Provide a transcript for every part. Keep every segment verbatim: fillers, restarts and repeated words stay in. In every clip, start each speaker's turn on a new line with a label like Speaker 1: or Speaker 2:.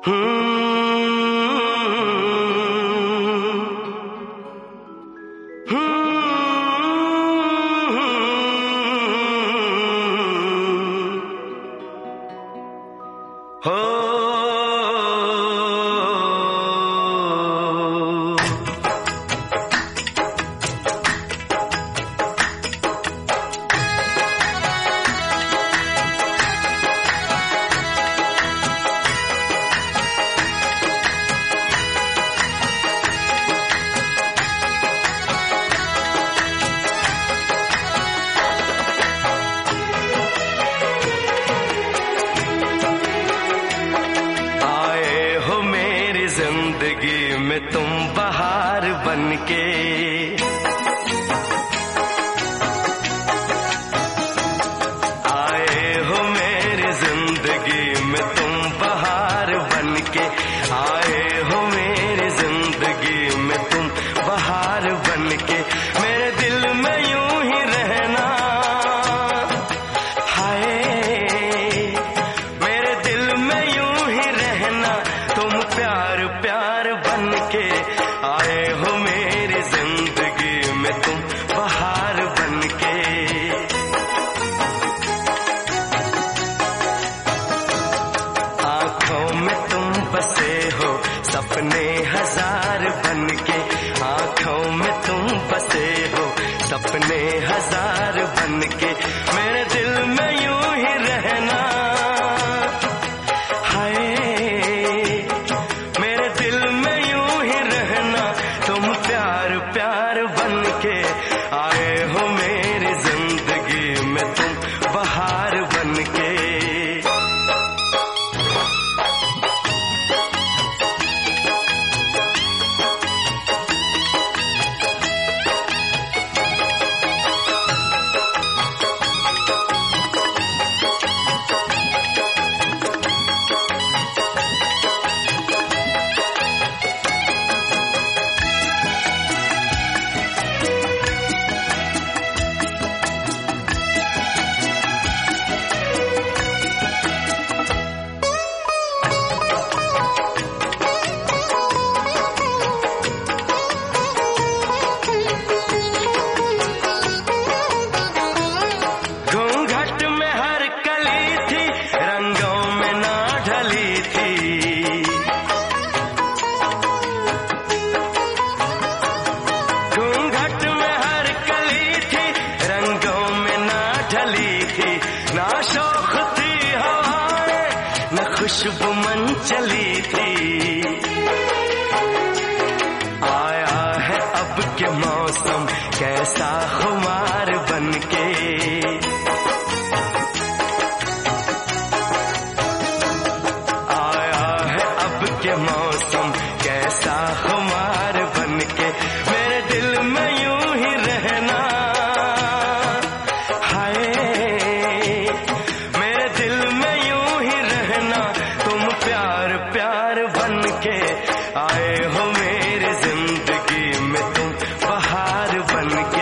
Speaker 1: जिंदगी में तुम बहार बनके, आए हो मेरी जिंदगी में तुम बहार बनके, आए हो मेरी जिंदगी में तुम बहार बनके। मेरे दिल में यूं ही रहना, हाय मेरे दिल में यूं ही रहना, तुम प्यार प्यार बनके, आए हो मेरी जिंदगी में तुम बहार बनके। आंखों में तुम बसे हो सपने हजार बनके, आंखों में तुम बसे हो सपने हजार बनके। मेरे दिल में यूं ही रहना, हाय मेरे दिल में यूं ही रहना, तुम प्यार प्यार बनके, आए हो मेरी जिंदगी में तुम बहार बनके। ना शौक थी हवाएं न खुशबू मन चली थी, आया है अब के मौसम कैसा खुमार बनके, आया है अब के मौसम कैसा खुमार बनके। मेरे दिल में यूं ही रहना, प्यार बनके, आए हो मेरी जिंदगी में तुम बहार बनके।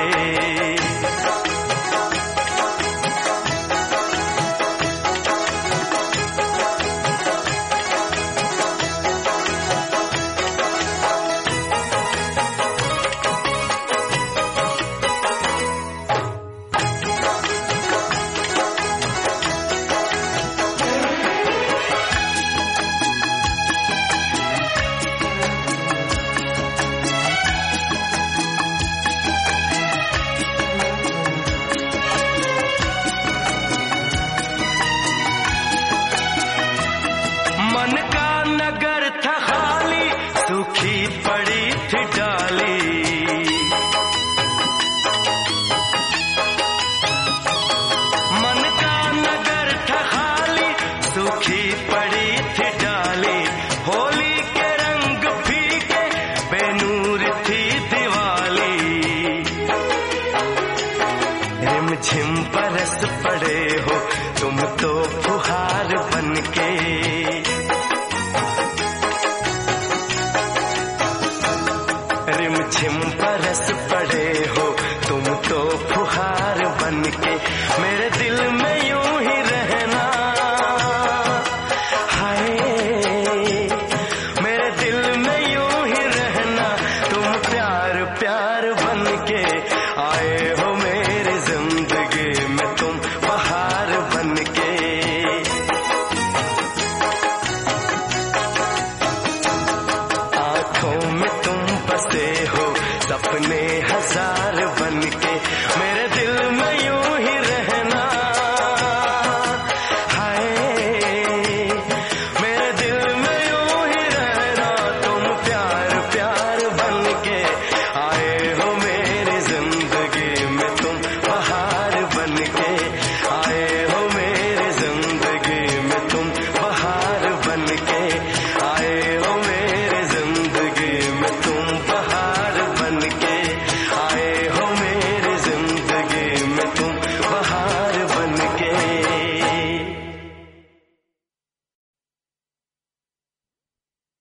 Speaker 1: मन का नगर था खाली, सूखी पड़ी थी डाली, मन का नगर था खाली, सूखी पड़ी थी डाली। होली के रंग फीके बेनूर थी दिवाली, रिमझिम बरस पड़े हो तुम तो फुहार बनके,